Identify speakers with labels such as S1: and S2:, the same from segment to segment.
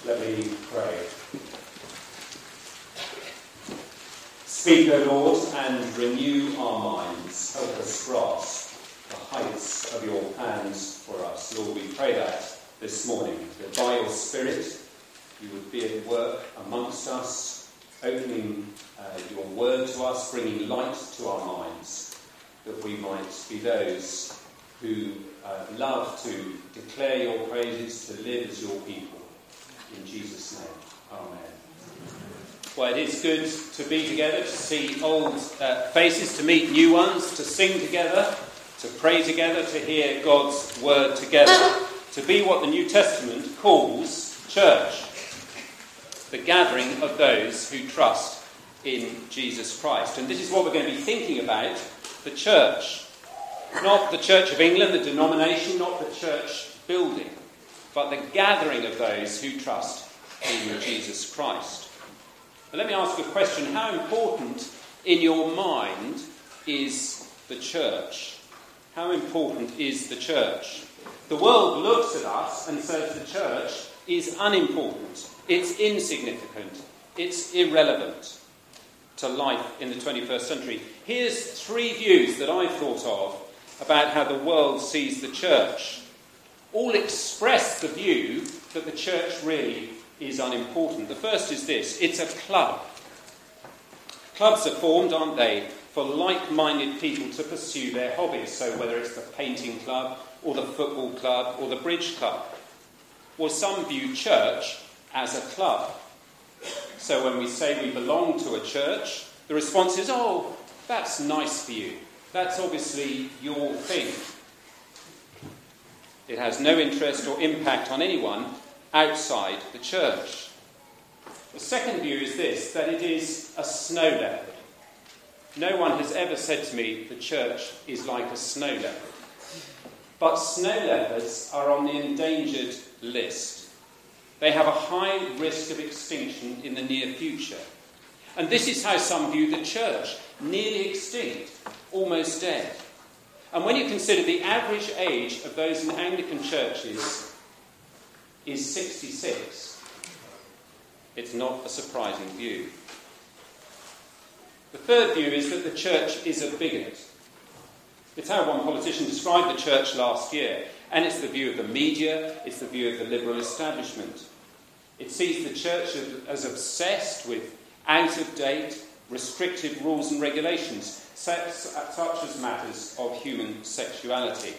S1: Let me pray. Speak, O Lord, and renew our minds. Help us grasp the heights of your plans for us. Lord, we pray that this morning, that by your Spirit you would be at work amongst us, opening your word to us, bringing light to our minds, that we might be those who love to declare your praises, to live as your people. In Jesus' name, amen. Well, it is good to be together, to see old faces, to meet new ones, to sing together, to pray together, to hear God's word together, to be what the New Testament calls church, the gathering of those who trust in Jesus Christ. And this is what we're going to be thinking about, the church. Not the Church of England, the denomination, not the church building, but the gathering of those who trust in Jesus Christ. But let me ask a question. How important in your mind is the church? How important is the church? The world looks at us and says the church is unimportant, it's insignificant, it's irrelevant to life in the 21st century. Here's three views that I've thought of about how the world sees the church. All express the view that the church really is unimportant. The first is this: it's a club. Clubs are formed, aren't they, for like-minded people to pursue their hobbies. So whether it's the painting club or the football club or the bridge club. Well, some view church as a club. So when we say we belong to a church, the response is, oh, that's nice for you. That's obviously your thing. It has no interest or impact on anyone outside the church. The second view is this, that it is a snow leopard. No one has ever said to me the church is like a snow leopard. But snow leopards are on the endangered list. They have a high risk of extinction in the near future. And this is how some view the church, nearly extinct, almost dead. And when you consider the average age of those in Anglican churches is 66, it's not a surprising view. The third view is that the church is a bigot. It's how one politician described the church last year, and it's the view of the media, it's the view of the liberal establishment. It sees the church as obsessed with out-of-date, restrictive rules and regulations, such as matters of human sexuality.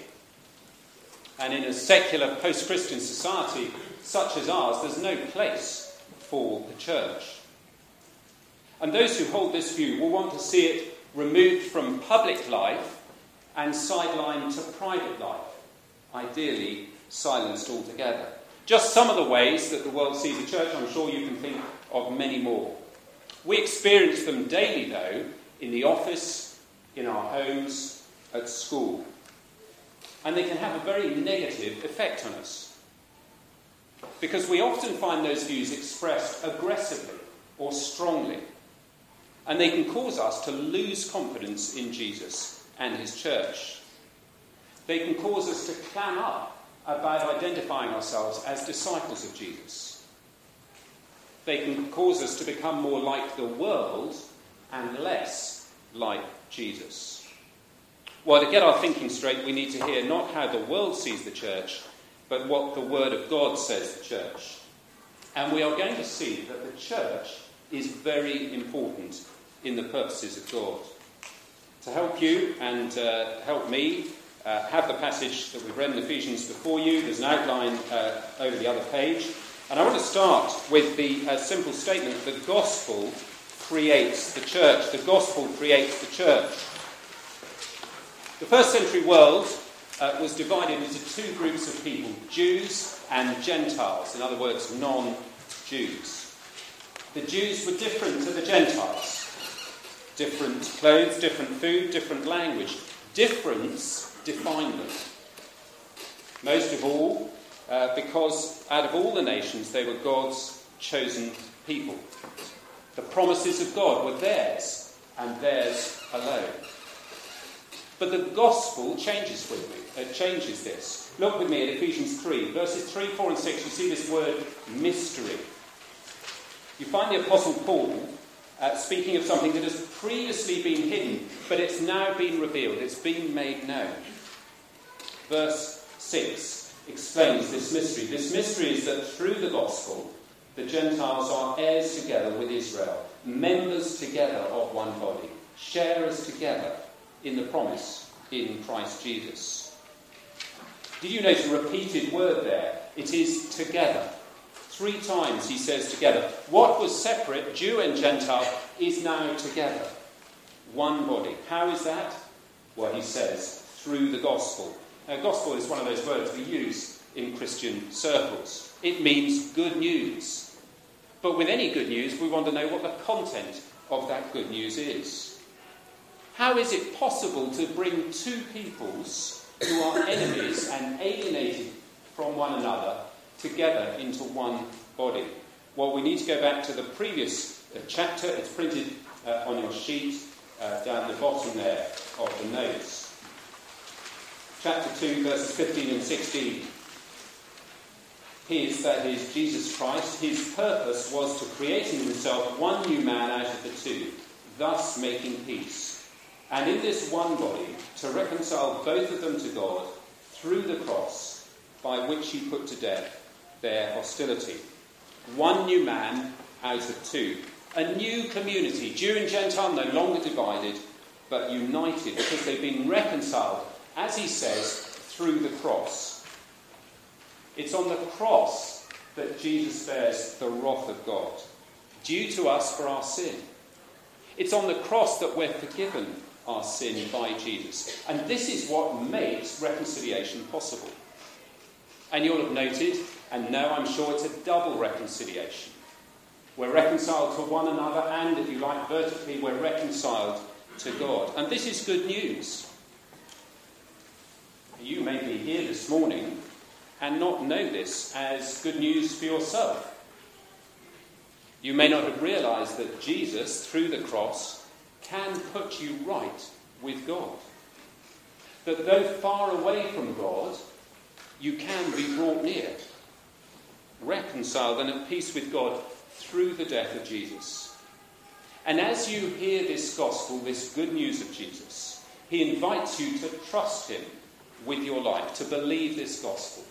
S1: And in a secular post-Christian society such as ours, there's no place for the church. And those who hold this view will want to see it removed from public life and sidelined to private life, ideally silenced altogether. Just some of the ways that the world sees the church. I'm sure you can think of many more. We experience them daily, though, in the office, in our homes, at school. And they can have a very negative effect on us. Because we often find those views expressed aggressively or strongly. And they can cause us to lose confidence in Jesus and his church. They can cause us to clam up about identifying ourselves as disciples of Jesus. They can cause us to become more like the world and less like Jesus. Well, to get our thinking straight, we need to hear not how the world sees the church, but what the Word of God says the church. And we are going to see that the church is very important in the purposes of God. To help you and help me have the passage that we've read in Ephesians before you, there's an outline over the other page. And I want to start with the simple statement: the gospel creates the church. The gospel creates the church. The first century world was divided into two groups of people, Jews and Gentiles, in other words, non-Jews. The Jews were different to the Gentiles. Different clothes, different food, different language. Difference defined them. Most of all, because out of all the nations, they were God's chosen people. The promises of God were theirs, and theirs alone. But the gospel changes this. Look with me at Ephesians 3, verses 3, 4 and 6. You see this word mystery. You find the Apostle Paul speaking of something that has previously been hidden, but it's now been revealed. It's been made known. Verse 6 explains this mystery. This mystery is that through the gospel, the Gentiles are heirs together with Israel, members together of one body, sharers together in the promise in Christ Jesus. Did you notice a repeated word there? It is together. 3 times he says together. What was separate, Jew and Gentile, is now together. One body. How is that? Well, he says, through the gospel. Now, gospel is one of those words we use in Christian circles. It means good news. But with any good news, we want to know what the content of that good news is. How is it possible to bring 2 peoples who are enemies and alienated from one another together into one body? Well, we need to go back to the previous chapter. It's printed on your sheet down the bottom there of the notes. Chapter 2, verses 15 and 16. His, that is, Jesus Christ, his purpose was to create in himself one new man out of the 2, thus making peace. And in this one body, to reconcile both of them to God through the cross, by which he put to death their hostility. One new man out of 2. A new community, Jew and Gentile no longer divided, but united, because they've been reconciled, as he says, through the cross. It's on the cross that Jesus bears the wrath of God, due to us for our sin. It's on the cross that we're forgiven our sin by Jesus. And this is what makes reconciliation possible. And you'll have noted, and know I'm sure, it's a double reconciliation. We're reconciled to one another, and if you like, vertically, we're reconciled to God. And this is good news. You may be here this morning and not know this as good news for yourself. You may not have realised that Jesus, through the cross, can put you right with God. That though far away from God, you can be brought near, reconciled and at peace with God through the death of Jesus. And as you hear this gospel, this good news of Jesus, he invites you to trust him with your life, to believe this gospel.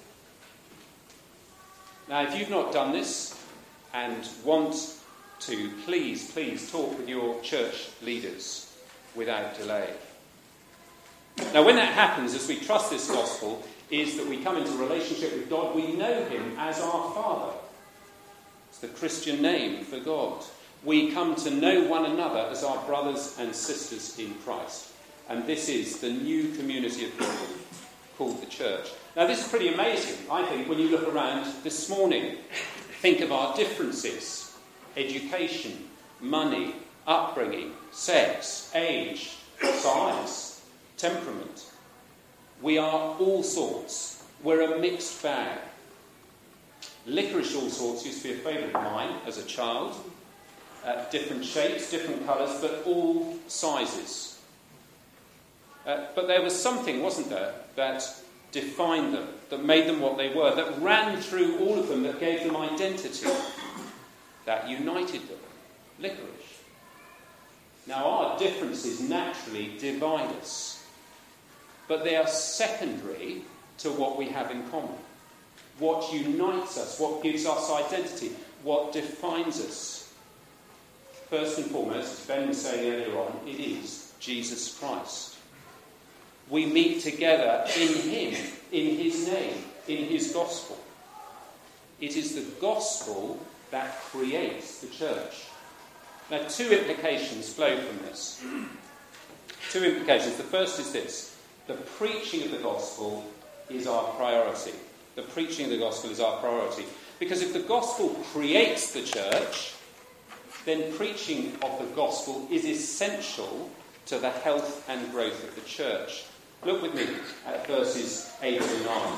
S1: Now, if you've not done this and want to, please talk with your church leaders without delay. Now, when that happens, as we trust this gospel, is that we come into relationship with God. We know him as our Father. It's the Christian name for God. We come to know one another as our brothers and sisters in Christ. And this is the new community of people called the church. Now, this is pretty amazing, I think, when you look around this morning. Think of our differences. Education, money, upbringing, sex, age, size, temperament. We are all sorts. We're a mixed bag. Licorice all sorts used to be a favourite of mine as a child. Different shapes, different colours, but all sizes. But there was something, wasn't there, that defined them, that made them what they were, that ran through all of them, that gave them identity, that united them. Licorice. Now, our differences naturally divide us, but they are secondary to what we have in common. What unites us, what gives us identity, what defines us. First and foremost, as Ben was saying earlier on, it is Jesus Christ. We meet together in him, in his name, in his gospel. It is the gospel that creates the church. Now, 2 implications flow from this. 2 implications. The first is this. The preaching of the gospel is our priority. The preaching of the gospel is our priority. Because if the gospel creates the church, then preaching of the gospel is essential to the health and growth of the church. Look with me at verses 8 and 9.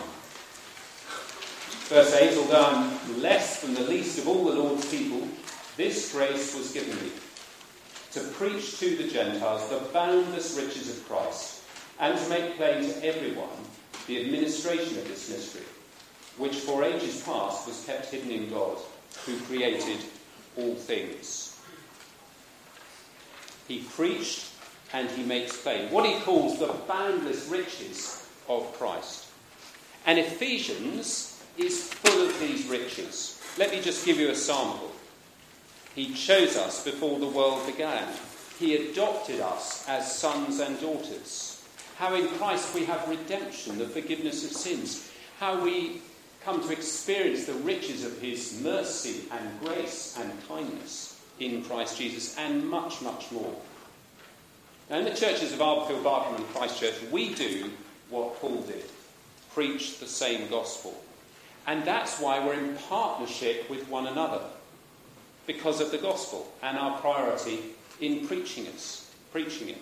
S1: Verse 8, although I'm less than the least of all the Lord's people, this grace was given me, to preach to the Gentiles the boundless riches of Christ, and to make plain to everyone the administration of this mystery, which for ages past was kept hidden in God, who created all things. He preached and he makes plain what he calls the boundless riches of Christ. And Ephesians is full of these riches. Let me just give you a sample. He chose us before the world began. He adopted us as sons and daughters. How in Christ we have redemption, the forgiveness of sins. How we come to experience the riches of his mercy and grace and kindness in Christ Jesus, and much, much more. Now, in the churches of Arborfield, Barkham and Christchurch, we do what Paul did. Preach the same gospel. And that's why we're in partnership with one another, because of the gospel and our priority in preaching it.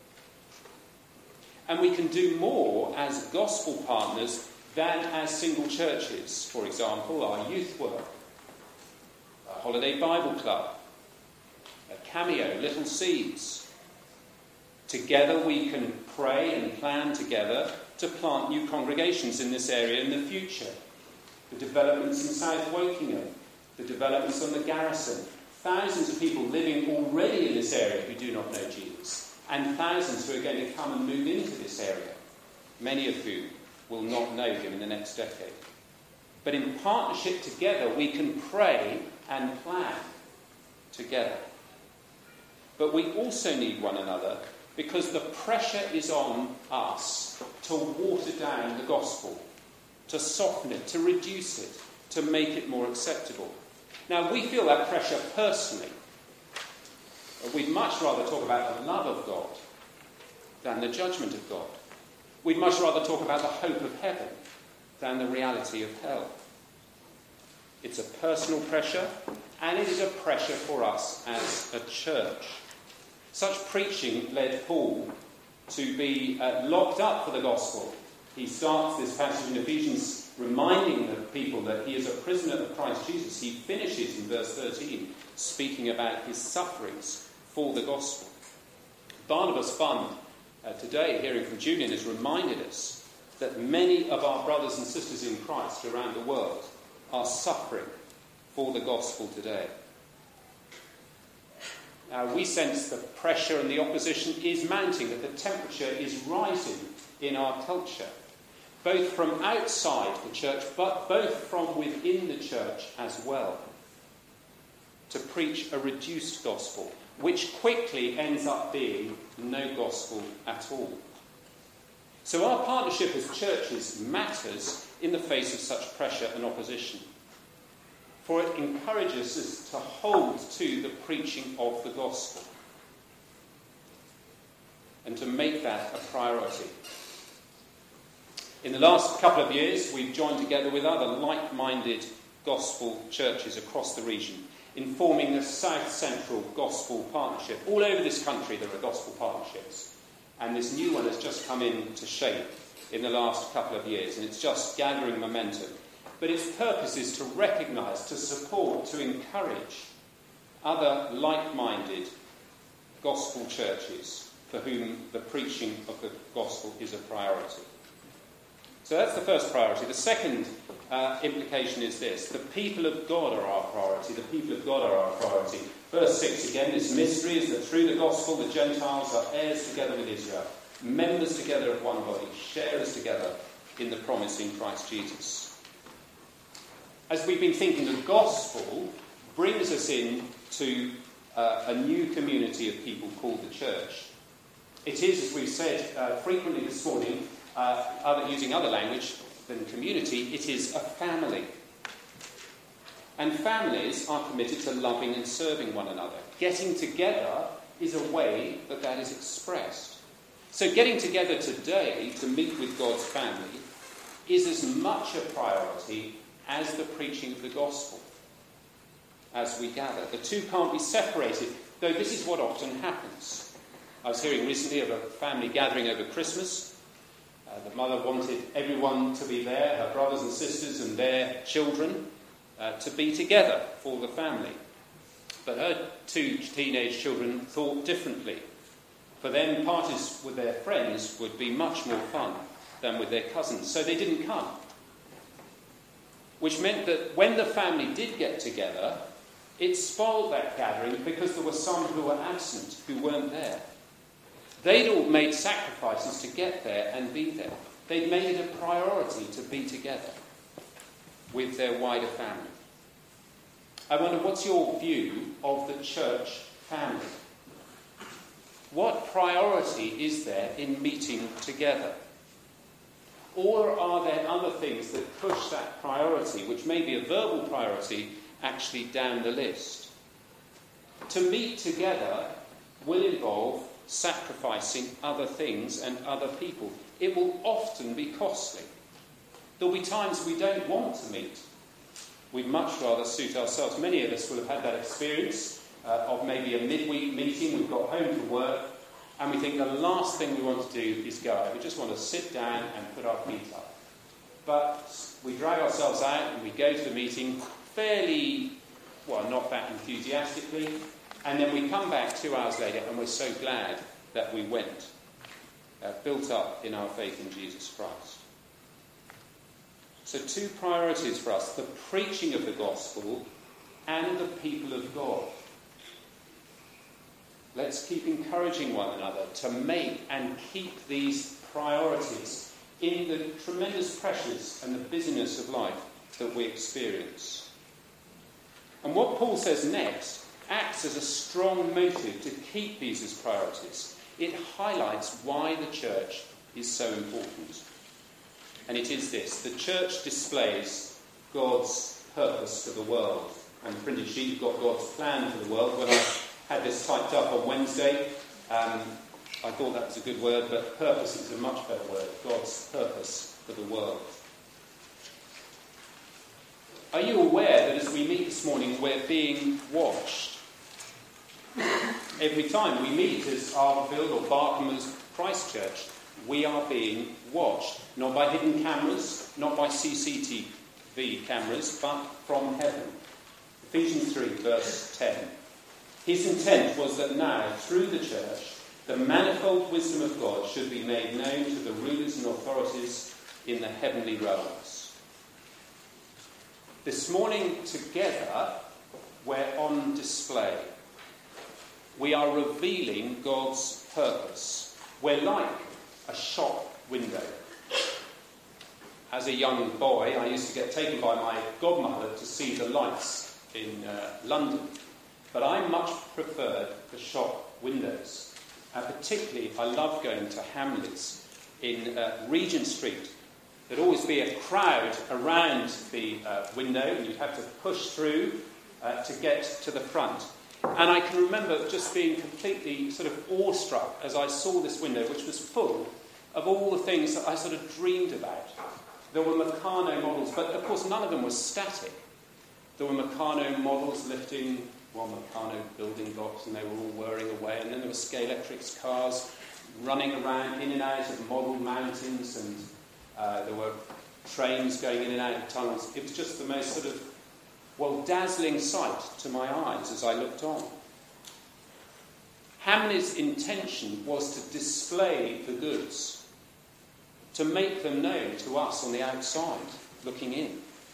S1: And we can do more as gospel partners than as single churches. For example, our youth work, our holiday Bible club, a Cameo, Little Seeds. Together we can pray and plan together to plant new congregations in this area in the future. The developments in South Wokingham, the developments on the Garrison, thousands of people living already in this area who do not know Jesus, and thousands who are going to come and move into this area, many of whom will not know him in the next decade. But in partnership together, we can pray and plan together. But we also need one another because the pressure is on us to water down the gospel, to soften it, to reduce it, to make it more acceptable. Now, we feel that pressure personally. We'd much rather talk about the love of God than the judgment of God. We'd much rather talk about the hope of heaven than the reality of hell. It's a personal pressure, and it is a pressure for us as a church. Such preaching led Paul to be locked up for the gospel. He starts this passage in Ephesians reminding the people that he is a prisoner of Christ Jesus. He finishes in verse 13 speaking about his sufferings for the gospel. Barnabas Fund today, hearing from Julian, has reminded us that many of our brothers and sisters in Christ around the world are suffering for the gospel today. We sense the pressure and the opposition is mounting, that the temperature is rising in our culture, both from outside the church, but both from within the church as well, to preach a reduced gospel, which quickly ends up being no gospel at all. So our partnership as churches matters in the face of such pressure and opposition, for it encourages us to hold to the preaching of the gospel and to make that a priority. In the last couple of years, we've joined together with other like-minded gospel churches across the region in forming the South Central Gospel Partnership. All over this country there are gospel partnerships, and this new one has just come into shape in the last couple of years, and it's just gathering momentum. But its purpose is to recognise, to support, to encourage other like-minded gospel churches for whom the preaching of the gospel is a priority. So that's the first priority. The second implication is this: the people of God are our priority. The people of God are our priority. Verse 6 again, this mystery is that through the gospel the Gentiles are heirs together with Israel, members together of one body, sharers together in the promise in Christ Jesus. As we've been thinking, the gospel brings us into a new community of people called the church. It is, as we've said frequently this morning, using other language than community, it is a family. And families are committed to loving and serving one another. Getting together is a way that that is expressed. So getting together today to meet with God's family is as much a priority as the preaching of the gospel as we gather. The two can't be separated, though this is what often happens. I was hearing recently of a family gathering over Christmas. The mother wanted everyone to be there, her brothers and sisters and their children, to be together for the family. But her two teenage children thought differently. For them, parties with their friends would be much more fun than with their cousins, so they didn't come. Which meant that when the family did get together, it spoiled that gathering because there were some who were absent, who weren't there. They'd all made sacrifices to get there and be there. They'd made it a priority to be together with their wider family. I wonder, what's your view of the church family? What priority is there in meeting together? Or are there other things that push that priority, which may be a verbal priority, actually down the list? To meet together will involve sacrificing other things and other people. It will often be costly. There'll be times we don't want to meet. We'd much rather suit ourselves. Many of us will have had that experience of maybe a midweek meeting. We've got home to work and we think the last thing we want to do is go out. We just want to sit down and put our feet up. But we drag ourselves out and we go to the meeting fairly, not that enthusiastically, and then we come back 2 hours later and we're so glad that we went, built up in our faith in Jesus Christ. So 2 priorities for us: the preaching of the gospel and the people of God. Let's keep encouraging one another to make and keep these priorities in the tremendous pressures and the busyness of life that we experience. And what Paul says next acts as a strong motive to keep these as priorities. It highlights why the church is so important. And it is this: the church displays God's purpose for the world. And the printed sheet, you've got God's plan for the world. When I had this typed up on Wednesday, I thought that was a good word, but purpose is a much better word. God's purpose for the world. Are you aware that as we meet this morning, we're being watched? Every time we meet as Arborfield or Barkham as Christchurch, we are being watched. Not by hidden cameras, not by CCTV cameras, but from heaven. Ephesians 3, verse 10. His intent was that now, through the church, the manifold wisdom of God should be made known to the rulers and authorities in the heavenly realms. This morning, together, we're on display. We are revealing God's purpose. We're like a shop window. As a young boy, I used to get taken by my godmother to see the lights in London. But I much preferred the shop windows. Particularly, I loved going to Hamleys in Regent Street. There'd always be a crowd around the window, and you'd have to push through to get to the front. And I can remember just being completely sort of awestruck as I saw this window, which was full of all the things that I sort of dreamed about. There were Meccano models, but of course none of them was static. There were Meccano models lifting Meccano building blocks, and they were all whirring away. And then there were Scalextric cars running around in and out of model mountains, and there were trains going in and out of tunnels. It was just the most sort of, dazzling sight to my eyes as I looked on. Hamley's intention was to display the goods, to make them known to us on the outside, looking in.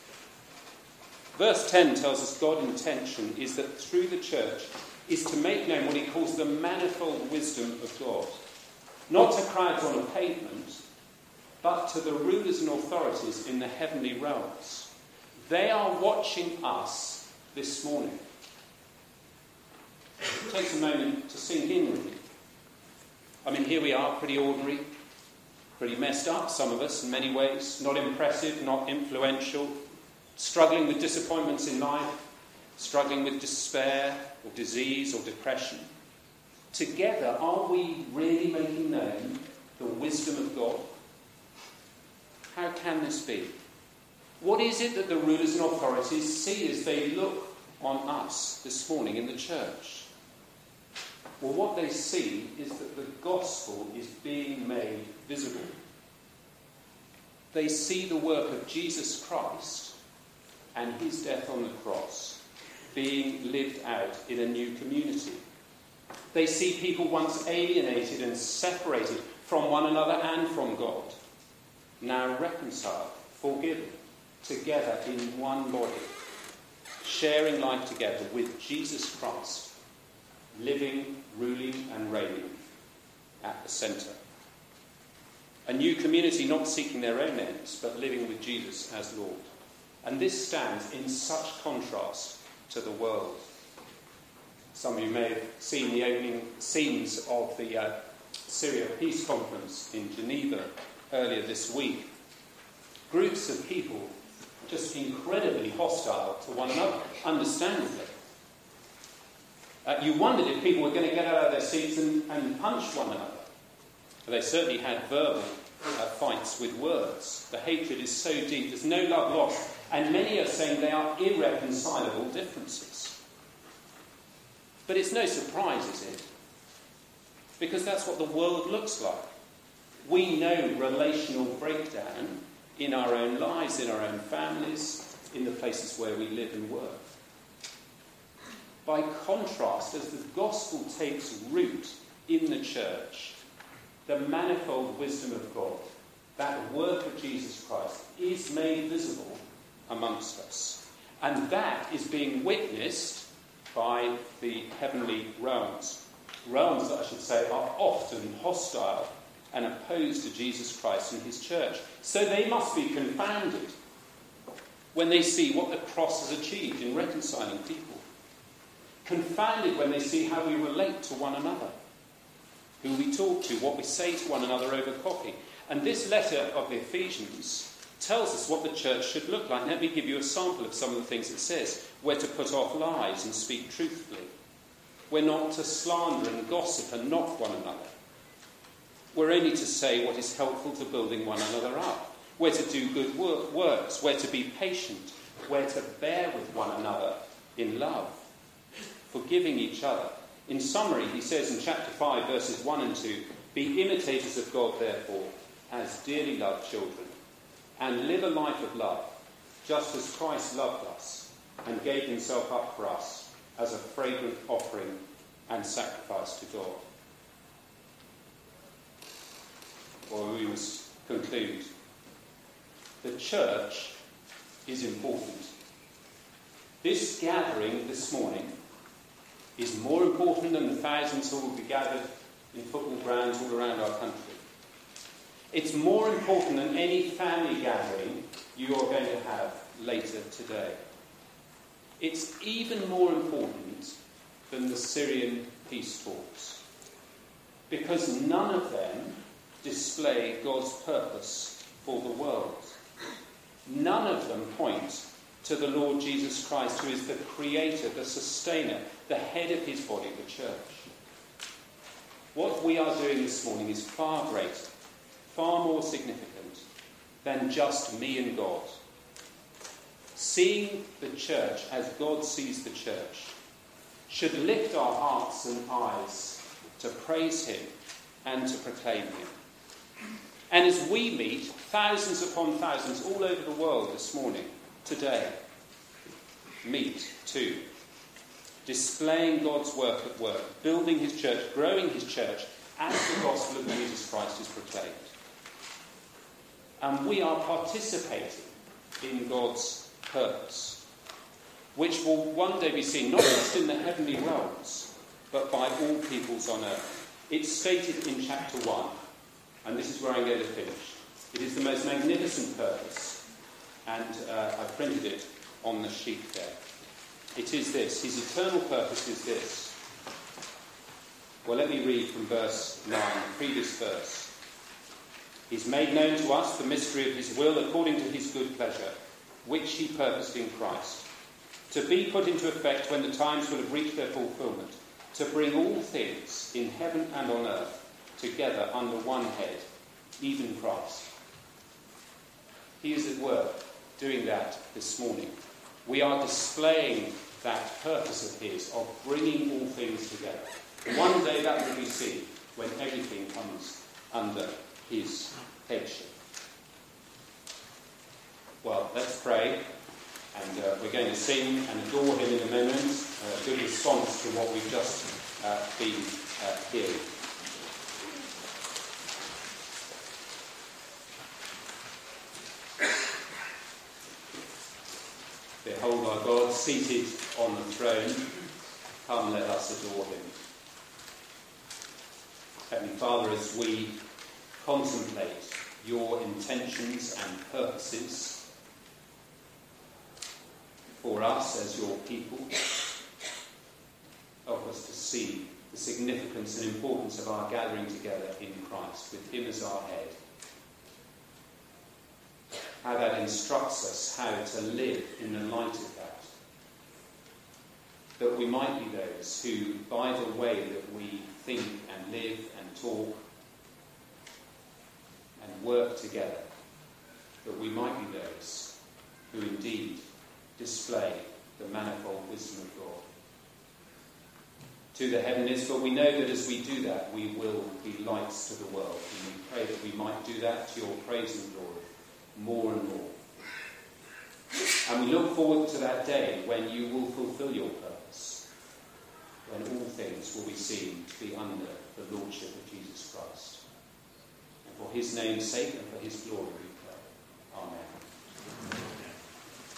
S1: Verse 10 tells us God's intention is that through the church is to make known what he calls the manifold wisdom of God. Not to crowds on a pavement, but to the rulers and authorities in the heavenly realms. They are watching us this morning. It takes a moment to sink in with you. I mean, here we are, pretty ordinary, pretty messed up, some of us in many ways, not impressive, not influential, struggling with disappointments in life, struggling with despair or disease or depression. Together, are we really making known the wisdom of God? How can this be? What is it that the rulers and authorities see as they look on us this morning in the church? Well, what they see is that the gospel is being made visible. They see the work of Jesus Christ and his death on the cross being lived out in a new community. They see people once alienated and separated from one another and from God, now reconciled, forgiven, together in one body, sharing life together with Jesus Christ, living, ruling and reigning at the centre. A new community not seeking their own ends, but living with Jesus as Lord. And this stands in such contrast to the world. Some of you may have seen the opening scenes of the Syria Peace Conference in Geneva earlier this week. Groups of people just incredibly hostile to one another, understandably. You wondered if people were going to get out of their seats and punch one another. They certainly had verbal fights with words. The hatred is so deep, there's no love lost. And many are saying they are irreconcilable differences. But it's no surprise, is it? Because that's what the world looks like. We know relational breakdown in our own lives, in our own families, in the places where we live and work. By contrast, as the gospel takes root in the church, the manifold wisdom of God, that work of Jesus Christ, is made visible amongst us. And that is being witnessed by the heavenly realms. Realms that, I should say, are often hostile and opposed to Jesus Christ and his church. So they must be confounded when they see what the cross has achieved in reconciling people. Confounded when they see how we relate to one another, who we talk to, what we say to one another over coffee. And this letter of the Ephesians tells us what the church should look like. Let me give you a sample of some of the things it says. We're to put off lies and speak truthfully. We're not to slander and gossip and knock one another. We're only to say what is helpful to building one another up. We're to do good works. We're to be patient. We're to bear with one another in love, forgiving each other. In summary, he says in chapter 5, verses 1 and 2, be imitators of God, therefore, as dearly loved children, and live a life of love, just as Christ loved us and gave himself up for us as a fragrant offering and sacrifice to God. Well, we must conclude. The church is important. This gathering this morning is more important than the thousands who will be gathered in football grounds all around our country. It's more important than any family gathering you are going to have later today. It's even more important than the Syrian peace talks, because none of them display God's purpose for the world. None of them point to the Lord Jesus Christ, who is the creator, the sustainer, the head of his body, the church. What we are doing this morning is far greater, far more significant than just me and God. Seeing the church as God sees the church should lift our hearts and eyes to praise him and to proclaim him. And as we meet thousands upon thousands all over the world this morning, today, meet too, displaying God's work at work, building his church, growing his church as the gospel of Jesus Christ is proclaimed. And we are participating in God's purpose, which will one day be seen not just in the heavenly realms, but by all peoples on earth. It's stated in chapter 1, and this is where I'm going to finish. It is the most magnificent purpose, and I've printed it on the sheet there. It is this. His eternal purpose is this. Well, let me read from verse 9, the previous verse. He's made known to us the mystery of his will according to his good pleasure, which he purposed in Christ, to be put into effect when the times will have reached their fulfillment, to bring all things in heaven and on earth together under one head, even Christ. He is at work doing that this morning. We are displaying that purpose of his, of bringing all things together. One day that will be seen when everything comes under his headship. Well, let's pray, and we're going to sing and adore him in a moment, a good response to what we've just been healed. Behold our God seated on the throne. Come, let us adore him. Heavenly Father, as we contemplate your intentions and purposes for us as your people, help us to see the significance and importance of our gathering together in Christ, with him as our head. How that instructs us how to live in the light of that. That we might be those who, by the way that we think and live and talk and work together, that we might be those who indeed display the manifold wisdom of God to the heavenlies. But we know that as we do that, we will be lights to the world. And we pray that we might do that to your praise and glory more and more. And we look forward to that day when you will fulfill your purpose, when all things will be seen to be under the lordship of Jesus Christ. And for his name's sake and for his glory,